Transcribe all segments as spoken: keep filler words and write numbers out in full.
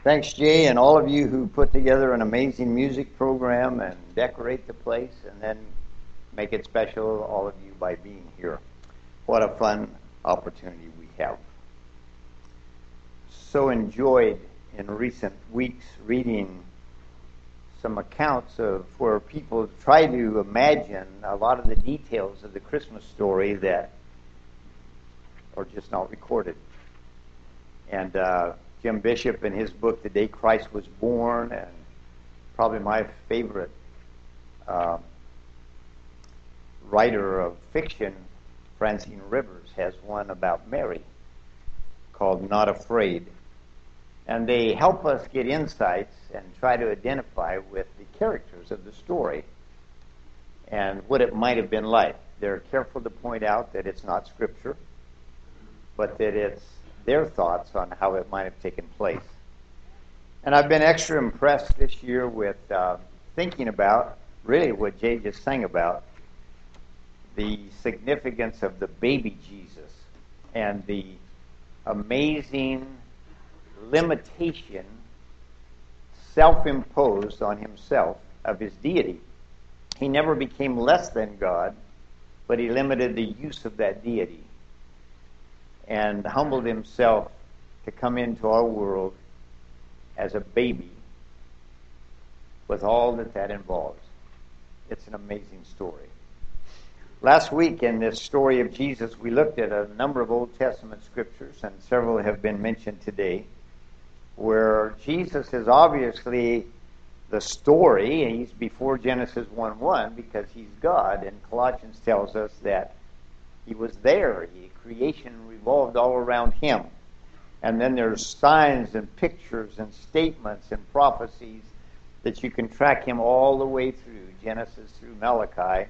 Thanks, Jay, and all of you who put together an amazing music program and decorate the place and then make it special, all of you, by being here. What a fun opportunity we have. So enjoyed in recent weeks reading some accounts of where people try to imagine a lot of the details of the Christmas story that are just not recorded. And uh, Jim Bishop, in his book, The Day Christ Was Born, and probably my favorite uh, writer of fiction, Francine Rivers, has one about Mary called Not Afraid. And they help us get insights and try to identify with the characters of the story and what it might have been like. They're careful to point out that it's not Scripture, but that it's their thoughts on how it might have taken place. And I've been extra impressed this year with uh, thinking about, really what Jay just sang about, the significance of the baby Jesus and the amazing limitation self-imposed on himself of his deity. He never became less than God, but he limited the use of that deity and humbled himself to come into our world as a baby with all that that involves. It's an amazing story. Last week in this story of Jesus, we looked at a number of Old Testament scriptures, and several have been mentioned today, where Jesus is obviously the story, and he's before Genesis one one because he's God, and Colossians tells us that he was there. He, creation revolved all around him. And then there's signs and pictures and statements and prophecies that you can track him all the way through, Genesis through Malachi.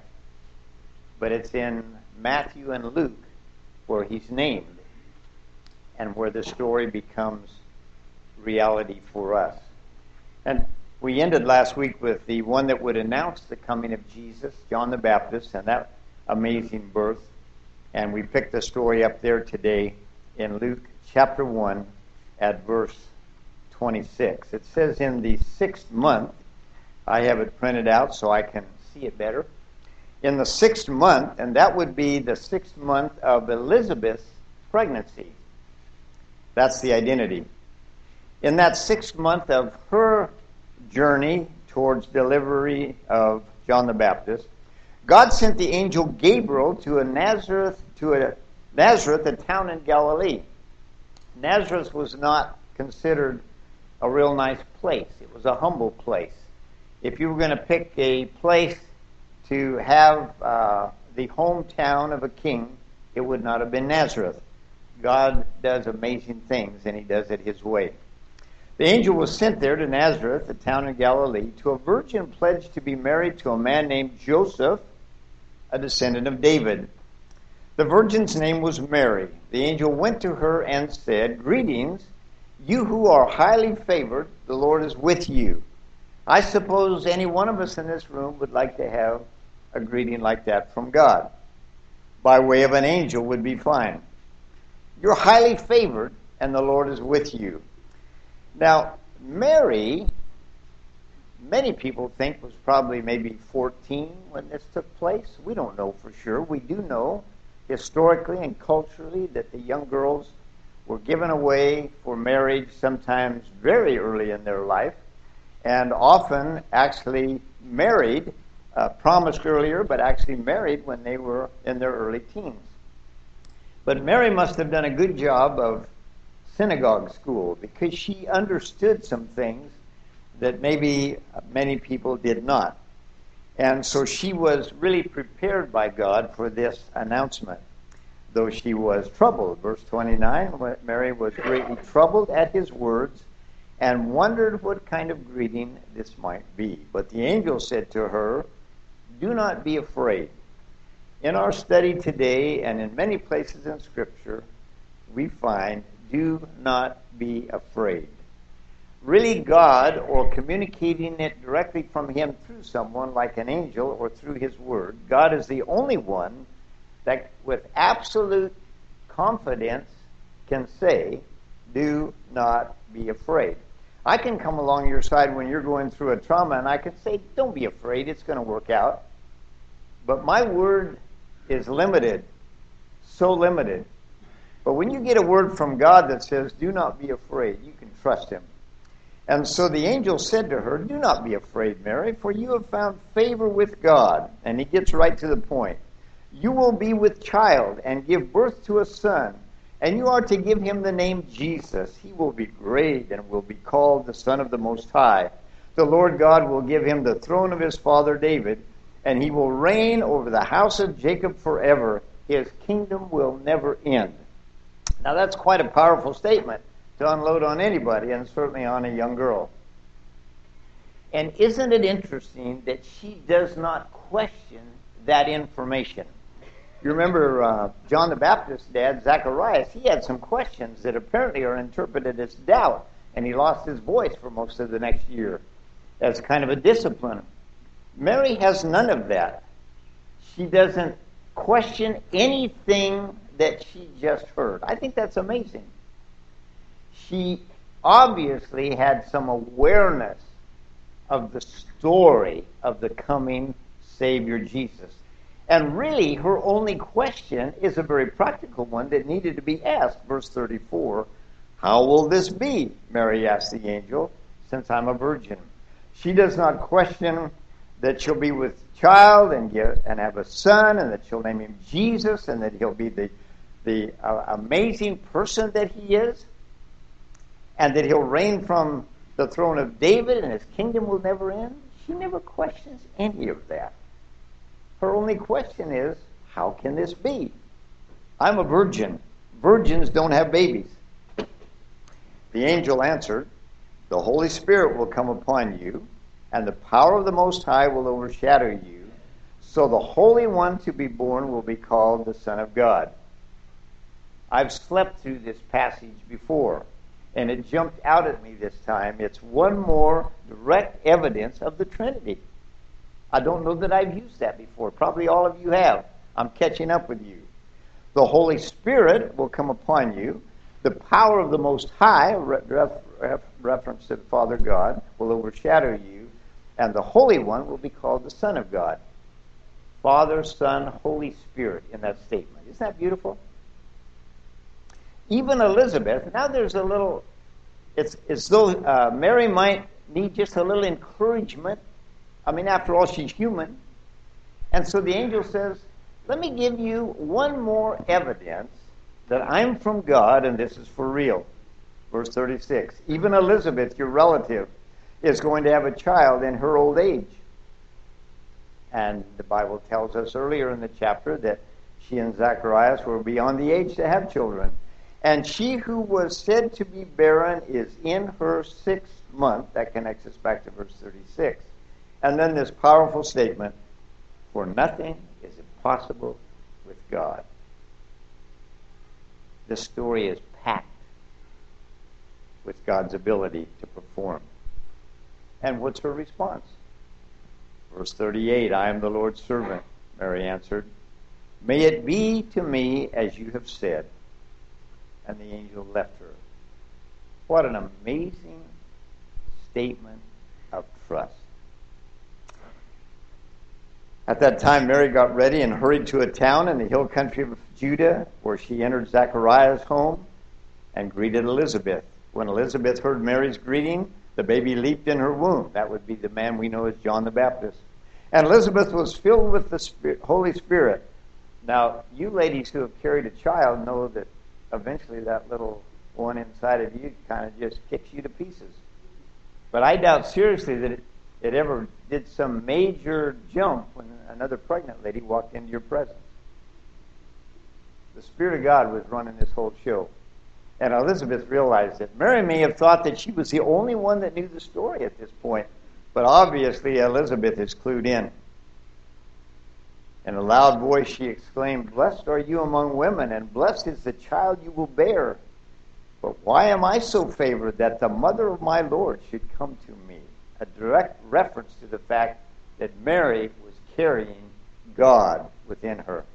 But it's in Matthew and Luke where he's named and where the story becomes reality for us. And we ended last week with the one that would announce the coming of Jesus, John the Baptist, and that amazing birth. And we picked the story up there today in Luke chapter one at verse twenty-six. It says, in the sixth month, I have it printed out so I can see it better. In the sixth month, and that would be the sixth month of Elizabeth's pregnancy. That's the identity. In that sixth month of her journey towards delivery of John the Baptist, God sent the angel Gabriel to a Nazareth, to a Nazareth, a town in Galilee. Nazareth was not considered a real nice place. It was a humble place. If you were going to pick a place to have uh, the hometown of a king, it would not have been Nazareth. God does amazing things, and he does it his way. The angel was sent there to Nazareth, a town in Galilee, to a virgin pledged to be married to a man named Joseph, a descendant of David. The virgin's name was Mary. The angel went to her and said, "Greetings, you who are highly favored, the Lord is with you." I suppose any one of us in this room would like to have a greeting like that from God. By way of an angel would be fine. You're highly favored, and the Lord is with you. Now, Mary, many people think, was probably maybe fourteen when this took place. We don't know for sure. We do know historically and culturally that the young girls were given away for marriage sometimes very early in their life, and often actually married, uh, promised earlier, but actually married when they were in their early teens. But Mary must have done a good job of synagogue school because she understood some things that maybe many people did not. And so she was really prepared by God for this announcement, though she was troubled. Verse twenty-nine, Mary was greatly troubled at his words and wondered what kind of greeting this might be. But the angel said to her, "Do not be afraid." In our study today and in many places in Scripture, we find, do not be afraid. Really, God, or communicating it directly from him through someone like an angel or through his word, God is the only one that with absolute confidence can say, do not be afraid. I can come along your side when you're going through a trauma, and I can say, don't be afraid, it's going to work out. But my word is limited, so limited. But when you get a word from God that says, do not be afraid, you can trust him. And so the angel said to her, do not be afraid, Mary, for you have found favor with God. And he gets right to the point. You will be with child and give birth to a son, and you are to give him the name Jesus. He will be great and will be called the Son of the Most High. The Lord God will give him the throne of his father David, and he will reign over the house of Jacob forever. His kingdom will never end. Now that's quite a powerful statement to unload on anybody, and certainly on a young girl. And isn't it interesting that she does not question that information? You remember uh, John the Baptist's dad, Zacharias, he had some questions that apparently are interpreted as doubt, and he lost his voice for most of the next year as kind of a discipline. Mary has none of that. She doesn't question anything that she just heard. I think that's amazing. She obviously had some awareness of the story of the coming Savior Jesus. And really, her only question is a very practical one that needed to be asked. Verse thirty-four, how will this be, Mary asked the angel, since I'm a virgin? She does not question that she'll be with child and get, and have a son, and that she'll name him Jesus, and that he'll be the, the uh, amazing person that he is, and that he'll reign from the throne of David, and his kingdom will never end. She never questions any of that. Her only question is, how can this be? I'm a virgin. Virgins don't have babies. The angel answered, the Holy Spirit will come upon you, and the power of the Most High will overshadow you. So the Holy One to be born will be called the Son of God. I've slept through this passage before, and it jumped out at me this time. It's one more direct evidence of the Trinity. I don't know that I've used that before. Probably all of you have. I'm catching up with you. The Holy Spirit will come upon you. The power of the Most High, ref, ref, reference to the Father God, will overshadow you. And the Holy One will be called the Son of God. Father, Son, Holy Spirit in that statement. Isn't that beautiful? Even Elizabeth, now there's a little, it's as though uh, Mary might need just a little encouragement. I mean, after all, she's human. And so the angel says, let me give you one more evidence that I'm from God and this is for real. Verse thirty-six, even Elizabeth, your relative, is going to have a child in her old age. And the Bible tells us earlier in the chapter that she and Zacharias were beyond the age to have children. And she who was said to be barren is in her sixth month. That connects us back to verse thirty-six. And then this powerful statement, for nothing is impossible with God. This story is packed with God's ability to perform. And what's her response? Verse thirty-eight, I am the Lord's servant, Mary answered. May it be to me as you have said. And the angel left her. What an amazing statement of trust. At that time, Mary got ready and hurried to a town in the hill country of Judah, where she entered Zachariah's home and greeted Elizabeth. When Elizabeth heard Mary's greeting, the baby leaped in her womb. That would be the man we know as John the Baptist. And Elizabeth was filled with the Spirit, Holy Spirit. Now, you ladies who have carried a child know that eventually that little one inside of you kind of just kicks you to pieces. But I doubt seriously that it, it ever did some major jump when another pregnant lady walked into your presence. The Spirit of God was running this whole show. And Elizabeth realized it. Mary may have thought that she was the only one that knew the story at this point. But obviously Elizabeth is clued in. In a loud voice she exclaimed, Blessed are you among women, and blessed is the child you will bear. But why am I so favored that the mother of my Lord should come to me? A direct reference to the fact that Mary was carrying God within her.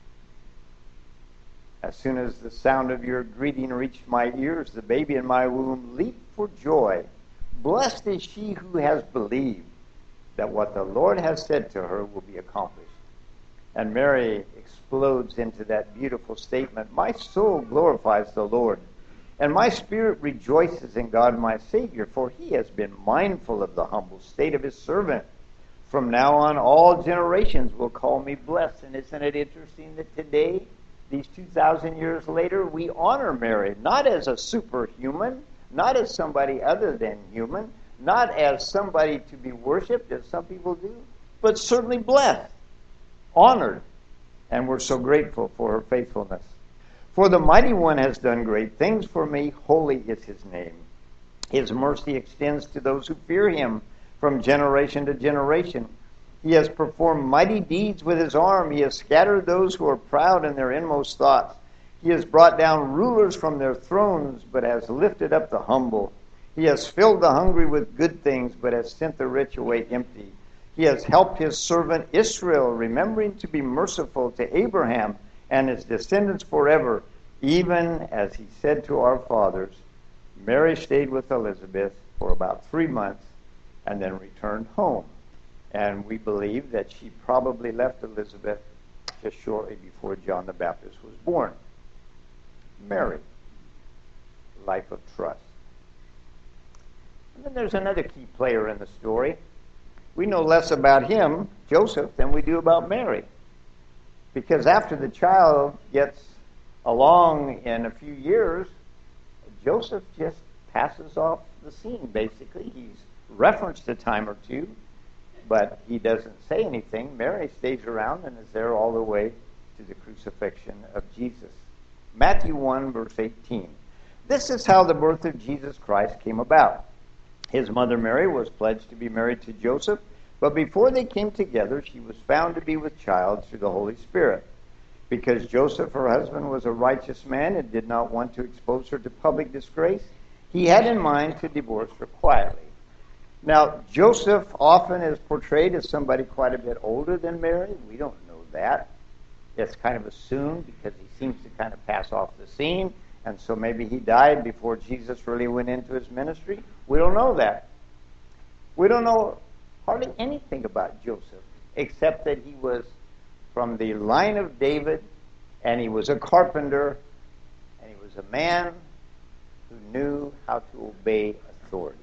As soon as the sound of your greeting reached my ears, the baby in my womb leaped for joy. Blessed is she who has believed that what the Lord has said to her will be accomplished. And Mary explodes into that beautiful statement, my soul glorifies the Lord, and my spirit rejoices in God my Savior, for he has been mindful of the humble state of his servant. From now on, all generations will call me blessed. And isn't it interesting that today, these two thousand years later, we honor Mary, not as a superhuman, not as somebody other than human, not as somebody to be worshipped, as some people do, but certainly blessed, honored, and we're so grateful for her faithfulness. For the Mighty One has done great things for me, holy is his name. His mercy extends to those who fear him from generation to generation. He has performed mighty deeds with his arm. He has scattered those who are proud in their inmost thoughts. He has brought down rulers from their thrones, but has lifted up the humble. He has filled the hungry with good things, but has sent the rich away empty. He has helped his servant Israel, remembering to be merciful to Abraham and his descendants forever, even as he said to our fathers. Mary stayed with Elizabeth for about three months and then returned home. And we believe that she probably left Elizabeth just shortly before John the Baptist was born. Mary, life of trust. And then there's another key player in the story. We know less about him, Joseph, than we do about Mary. Because after the child gets along in a few years, Joseph just passes off the scene, basically. He's referenced a time or two, but he doesn't say anything. Mary stays around and is there all the way to the crucifixion of Jesus. Matthew one, verse eighteen. This is how the birth of Jesus Christ came about. His mother Mary was pledged to be married to Joseph, but before they came together, she was found to be with child through the Holy Spirit. Because Joseph, her husband, was a righteous man and did not want to expose her to public disgrace, he had in mind to divorce her quietly. Now, Joseph often is portrayed as somebody quite a bit older than Mary. We don't know that. It's kind of assumed because he seems to kind of pass off the scene, and so maybe he died before Jesus really went into his ministry. We don't know that. We don't know hardly anything about Joseph, except that he was from the line of David, and he was a carpenter, and he was a man who knew how to obey authority.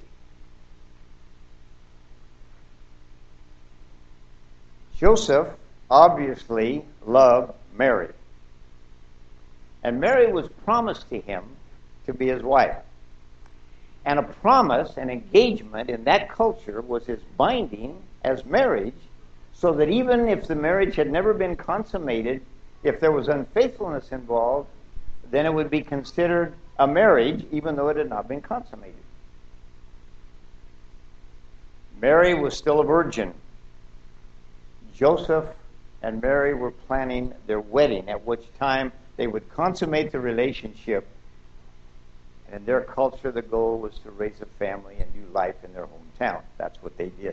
Joseph obviously loved Mary. And Mary was promised to him to be his wife. And a promise, an engagement in that culture was as binding as marriage, so that even if the marriage had never been consummated, if there was unfaithfulness involved, then it would be considered a marriage even though it had not been consummated. Mary was still a virgin. Joseph and Mary were planning their wedding, at which time they would consummate the relationship. And in their culture, the goal was to raise a family and do life in their hometown. That's what they did.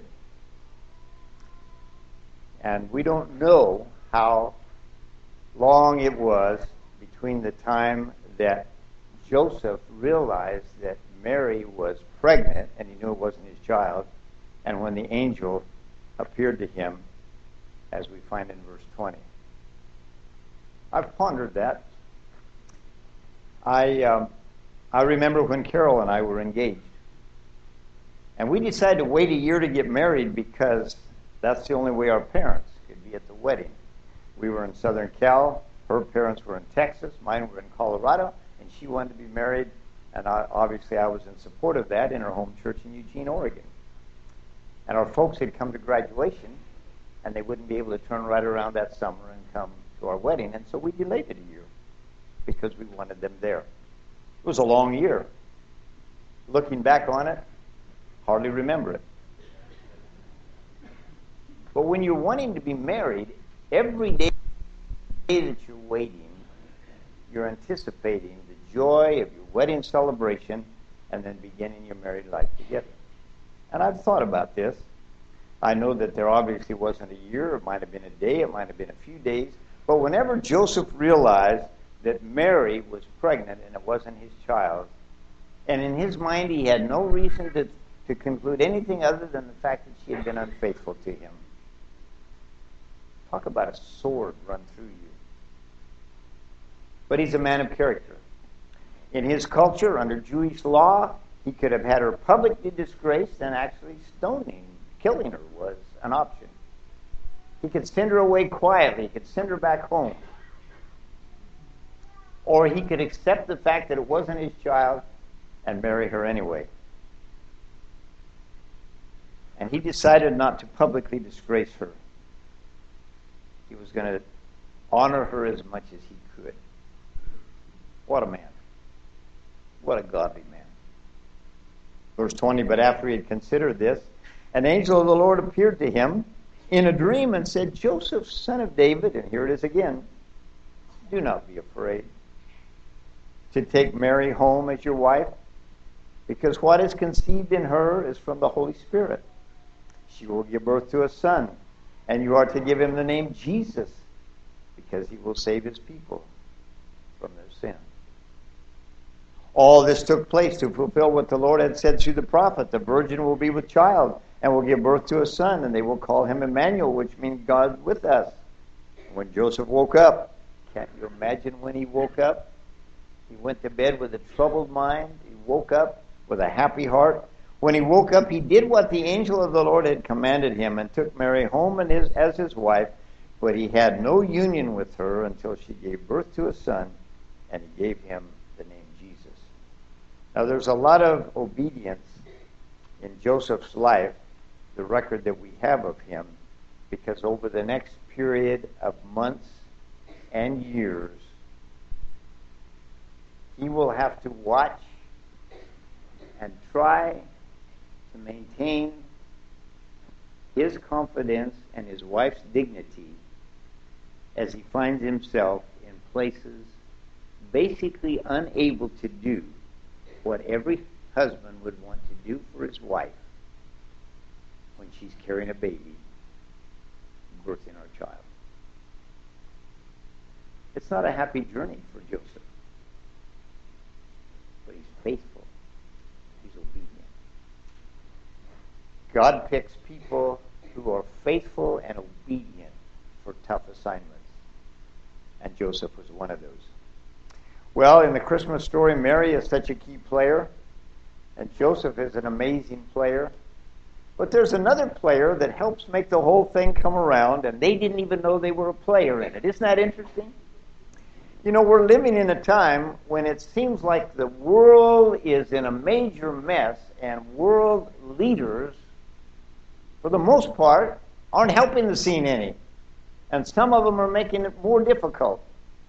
And we don't know how long it was between the time that Joseph realized that Mary was pregnant, and he knew it wasn't his child, and when the angel appeared to him, as we find in verse twenty. I've pondered that. I um, I remember when Carol and I were engaged. And we decided to wait a year to get married because that's the only way our parents could be at the wedding. We were in Southern Cal. Her parents were in Texas. Mine were in Colorado. And she wanted to be married. And I, obviously I was in support of that in her home church in Eugene, Oregon. And our folks had come to graduation, and they wouldn't be able to turn right around that summer and come to our wedding. And so we delayed it a year because we wanted them there. It was a long year. Looking back on it, hardly remember it. But when you're wanting to be married, every day that you're waiting, you're anticipating the joy of your wedding celebration and then beginning your married life together. And I've thought about this. I know that there obviously wasn't a year. It might have been a day. It might have been a few days. But whenever Joseph realized that Mary was pregnant and it wasn't his child, and in his mind he had no reason to, to conclude anything other than the fact that she had been unfaithful to him. Talk about a sword run through you. But he's a man of character. In his culture, under Jewish law, he could have had her publicly disgraced, and actually stoning, killing her was an option. He could send her away quietly. He could send her back home. Or he could accept the fact that it wasn't his child and marry her anyway. And he decided not to publicly disgrace her. He was going to honor her as much as he could. What a man. What a godly man. Verse twenty, but after he had considered this, an angel of the Lord appeared to him in a dream and said, Joseph, son of David, and here it is again, do not be afraid to take Mary home as your wife, because what is conceived in her is from the Holy Spirit. She will give birth to a son, and you are to give him the name Jesus, because he will save his people from their sin. All this took place to fulfill what the Lord had said through the prophet. The virgin will be with child and will give birth to a son, and they will call him Emmanuel, which means God with us. When Joseph woke up, can't you imagine when he woke up? He went to bed with a troubled mind. He woke up with a happy heart. When he woke up, he did what the angel of the Lord had commanded him and took Mary home and his, as his wife, but he had no union with her until she gave birth to a son, and he gave him the name Jesus. Now, there's a lot of obedience in Joseph's life, the record that we have of him, because over the next period of months and years, he will have to watch and try to maintain his confidence and his wife's dignity as he finds himself in places basically unable to do what every husband would want to do for his wife when she's carrying a baby, birthing our child. It's not a happy journey for Joseph, but he's faithful. He's obedient. God picks people who are faithful and obedient for tough assignments, and Joseph was one of those. Well, in the Christmas story, Mary is such a key player, and Joseph is an amazing player. But there's another player that helps make the whole thing come around, and they didn't even know they were a player in it. Isn't that interesting? You know, we're living in a time when it seems like the world is in a major mess, and world leaders, for the most part, aren't helping the scene any. And some of them are making it more difficult.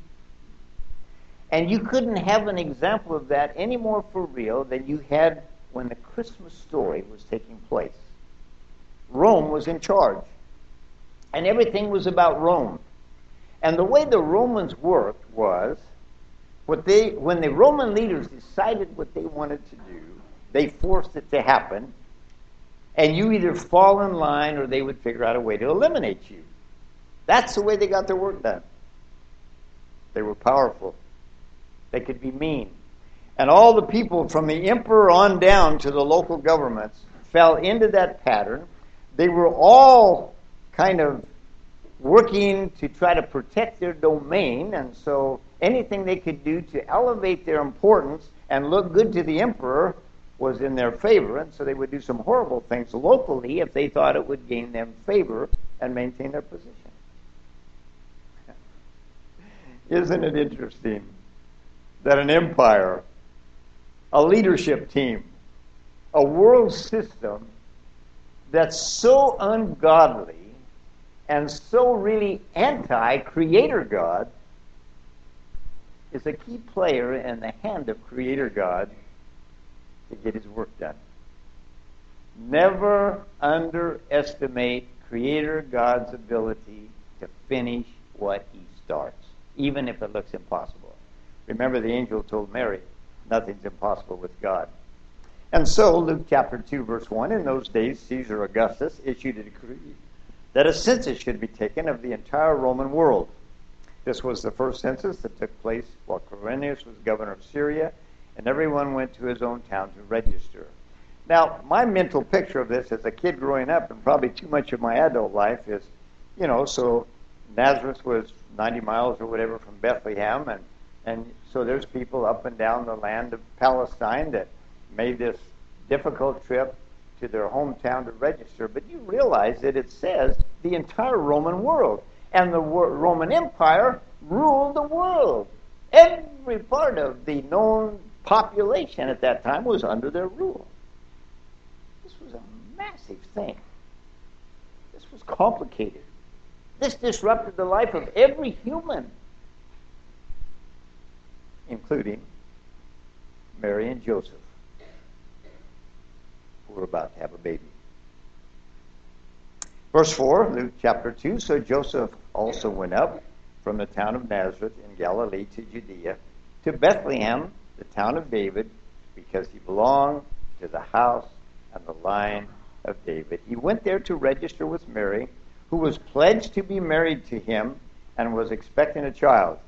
And you couldn't have an example of that any more for real than you had when the Christmas story was taking place. Rome was in charge, and everything was about Rome. And the way the Romans worked was, what they, when the Roman leaders decided what they wanted to do, they forced it to happen, and you either fall in line or they would figure out a way to eliminate you. That's the way they got their work done. They were powerful. They could be mean. And all the people from the emperor on down to the local governments fell into that pattern. They were all kind of working to try to protect their domain, and so anything they could do to elevate their importance and look good to the emperor was in their favor, and so they would do some horrible things locally if they thought it would gain them favor and maintain their position. Isn't it interesting that an empire, a leadership team, a world system that's so ungodly and so really anti-Creator God is a key player in the hand of Creator God to get his work done. Never underestimate Creator God's ability to finish what he starts, even if it looks impossible. Remember, the angel told Mary, nothing's impossible with God. And so, Luke chapter two, verse one, in those days, Caesar Augustus issued a decree that a census should be taken of the entire Roman world. This was the first census that took place while Quirinius was governor of Syria, and everyone went to his own town to register. Now, my mental picture of this as a kid growing up, and probably too much of my adult life, is, you know, so Nazareth was ninety miles or whatever from Bethlehem, and, and so there's people up and down the land of Palestine that made this difficult trip to their hometown to register. But you realize that it says the entire Roman world, and the Roman Empire ruled the world. Every part of the known population at that time was under their rule. This was a massive thing. This was complicated. This disrupted the life of every human, including Mary and Joseph, who were about to have a baby. Verse four, Luke chapter two, so Joseph also went up from the town of Nazareth in Galilee to Judea, to Bethlehem, the town of David, because he belonged to the house and the line of David. He went there to register with Mary, who was pledged to be married to him and was expecting a child.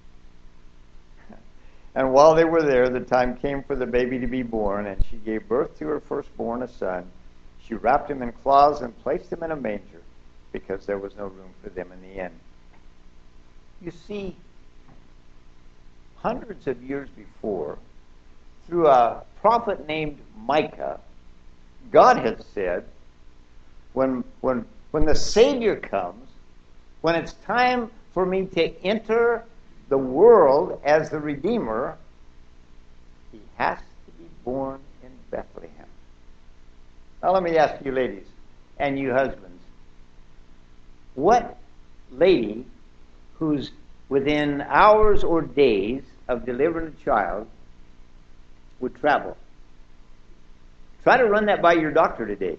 And while they were there, the time came for the baby to be born, and she gave birth to her firstborn, a son. She wrapped him in cloths and placed him in a manger, because there was no room for them in the inn. You see, hundreds of years before, through a prophet named Micah, God had said, when, when, when the Savior comes, when it's time for me to enter the world as the Redeemer, he has to be born in Bethlehem. Now let me ask you ladies, and you husbands, what lady who's within hours or days of delivering a child would travel? Try to run that by your doctor today.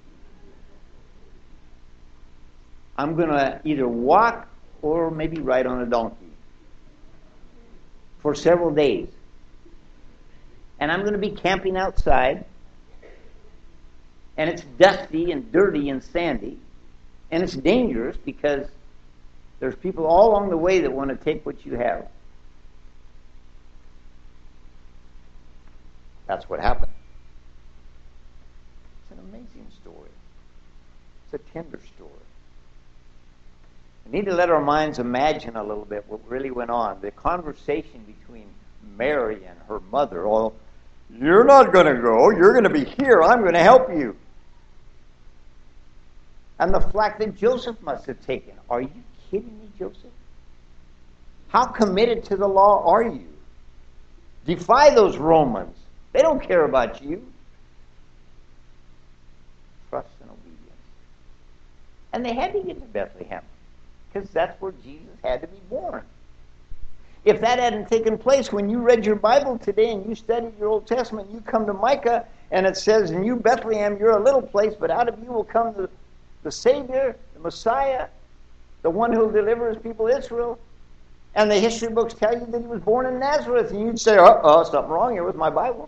I'm going to either walk or maybe ride on a donkey for several days. And I'm going to be camping outside, and it's dusty and dirty and sandy, and it's dangerous because there's people all along the way that want to take what you have. That's what happened. It's an amazing story. It's a tender story. We need to let our minds imagine a little bit what really went on. The conversation between Mary and her mother. Oh, you're not going to go. You're going to be here. I'm going to help you. And the flack that Joseph must have taken. Are you kidding me, Joseph? How committed to the law are you? Defy those Romans. They don't care about you. Trust and obedience. And they had to get to Bethlehem, because that's where Jesus had to be born. If that hadn't taken place, when you read your Bible today and you studied your Old Testament, you come to Micah, and it says, in you, Bethlehem, you're a little place, but out of you will come the, the Savior, the Messiah, the one who will deliver his people Israel. And the history books tell you that he was born in Nazareth, and you'd say, uh-oh, something wrong here with my Bible.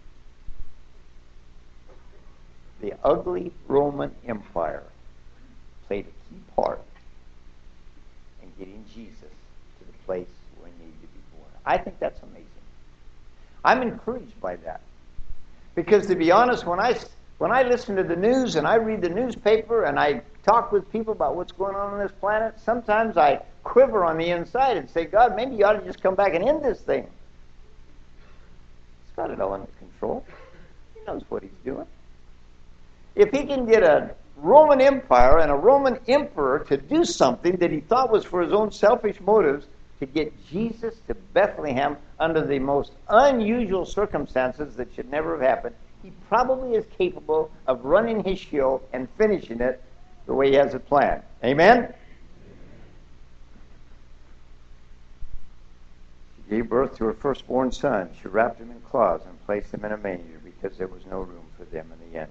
The ugly Roman Empire played a key part in getting Jesus to the place where he needed to be born. I think that's amazing. I'm encouraged by that. Because to be honest, when I, when I listen to the news and I read the newspaper and I talk with people about what's going on on this planet, sometimes I quiver on the inside and say, God, maybe you ought to just come back and end this thing. He's got it all under control. He knows what he's doing. If he can get a Roman Empire and a Roman emperor to do something that he thought was for his own selfish motives, to get Jesus to Bethlehem under the most unusual circumstances that should never have happened, he probably is capable of running his show and finishing it the way he has it planned. Amen? She gave birth to her firstborn son. She wrapped him in cloths and placed him in a manger because there was no room for them in the inn.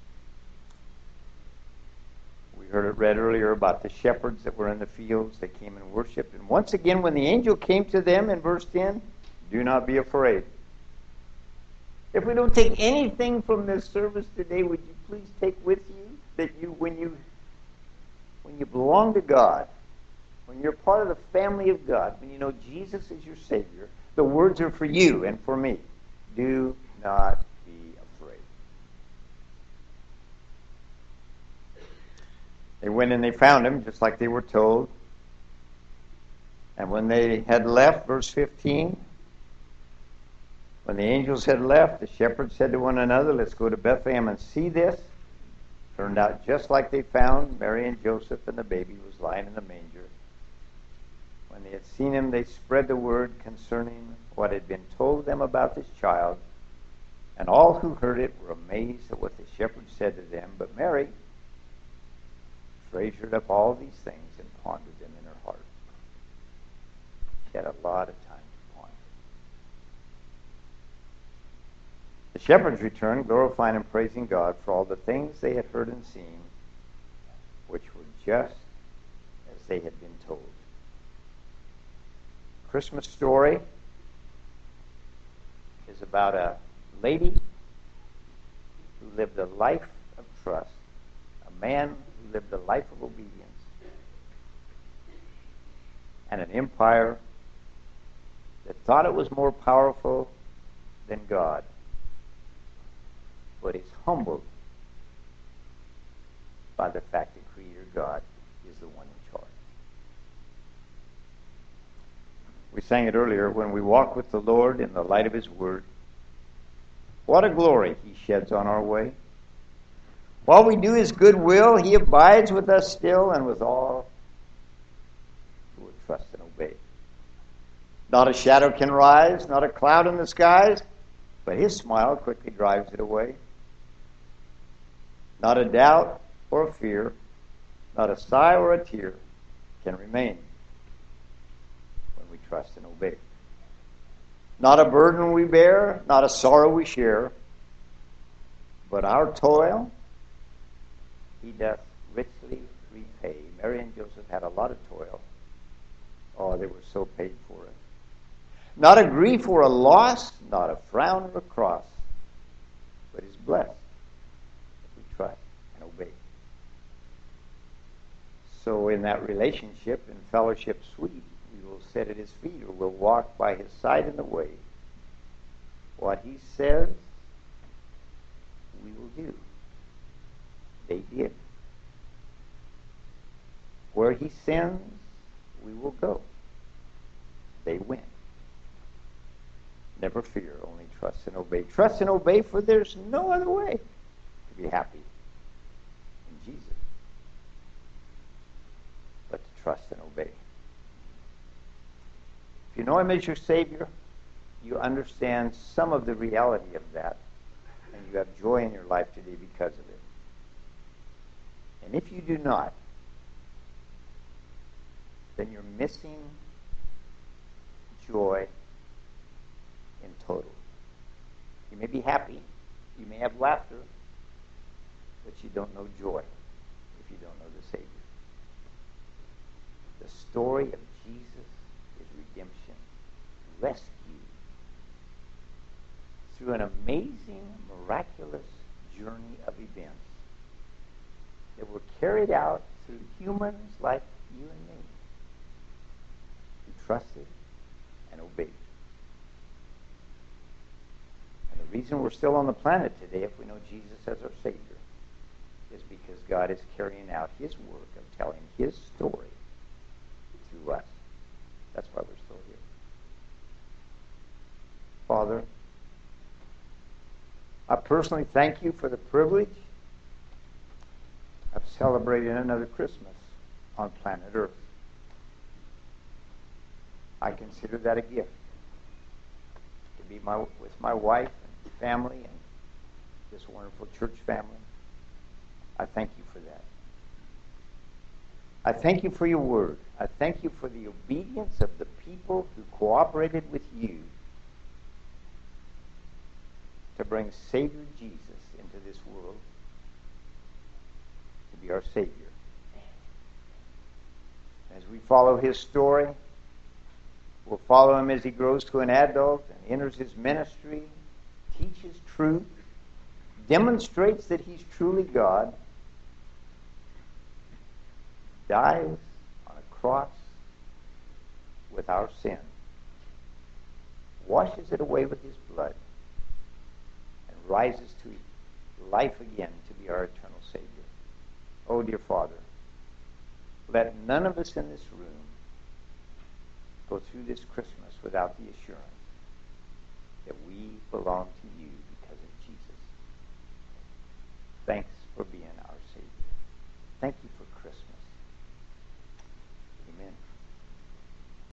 We heard it read earlier about the shepherds that were in the fields. They came and worshipped. And once again, when the angel came to them in verse ten, do not be afraid. If we don't take anything from this service today, would you please take with you that you, when you, when you belong to God, when you're part of the family of God, when you know Jesus is your Savior, the words are for you and for me. Do not be afraid. They went and they found him, just like they were told. And when they had left, verse fifteen, when the angels had left, the shepherds said to one another, let's go to Bethlehem and see this. Turned out just like they found. Mary and Joseph and the baby was lying in the manger. When they had seen him, they spread the word concerning what had been told them about this child. And all who heard it were amazed at what the shepherds said to them. But Mary treasured up all these things and pondered them in her heart. She had a lot of time to ponder. The shepherds returned, glorifying and praising God for all the things they had heard and seen, which were just as they had been told. The Christmas story is about a lady who lived a life of trust, a man who lived a life of obedience, and an empire that thought it was more powerful than God, but is humbled by the fact that Creator God is the one in charge. We sang it earlier, when we walk with the Lord in the light of His Word, what a glory He sheds on our way. While we do His good will, He abides with us still and with all who will trust and obey. Not a shadow can rise, not a cloud in the skies, but His smile quickly drives it away. Not a doubt or a fear, not a sigh or a tear can remain when we trust and obey. Not a burden we bear, not a sorrow we share, but our toil He doth richly repay. Mary and Joseph had a lot of toil. Oh, they were so paid for it. Not a grief or a loss, not a frown or a cross, but is blessed if we trust and obey. So in that relationship and fellowship sweet, we will sit at His feet or we'll walk by His side in the way. What He says, we will do. They did. Where He sends, we will go. They went. Never fear, only trust and obey. Trust and obey, for there's no other way to be happy in Jesus but to trust and obey. If you know Him as your Savior, you understand some of the reality of that, and you have joy in your life today because of it. And if you do not, then you're missing joy in total. You may be happy, you may have laughter, but you don't know joy if you don't know the Savior. The story of Jesus is redemption, rescue, through an amazing, miraculous journey of events that were carried out through humans like you and me, who trusted and obeyed. And the reason we're still on the planet today, if we know Jesus as our Savior, is because God is carrying out His work of telling His story through us. That's why we're still here. Father, I personally thank You for the privilege of celebrating another Christmas on planet Earth. I consider that a gift to be my, with my wife and family and this wonderful church family. I thank You for that. I thank You for Your word. I thank You for the obedience of the people who cooperated with You to bring Savior Jesus into this world to be our Savior. As we follow His story, we'll follow Him as He grows to an adult and enters His ministry, teaches truth, demonstrates that He's truly God, dies on a cross with our sin, washes it away with His blood, and rises to life again to be our eternal Savior. Oh, dear Father, let none of us in this room go through this Christmas without the assurance that we belong to you because of Jesus. Thanks for being our Savior. Thank you for Christmas.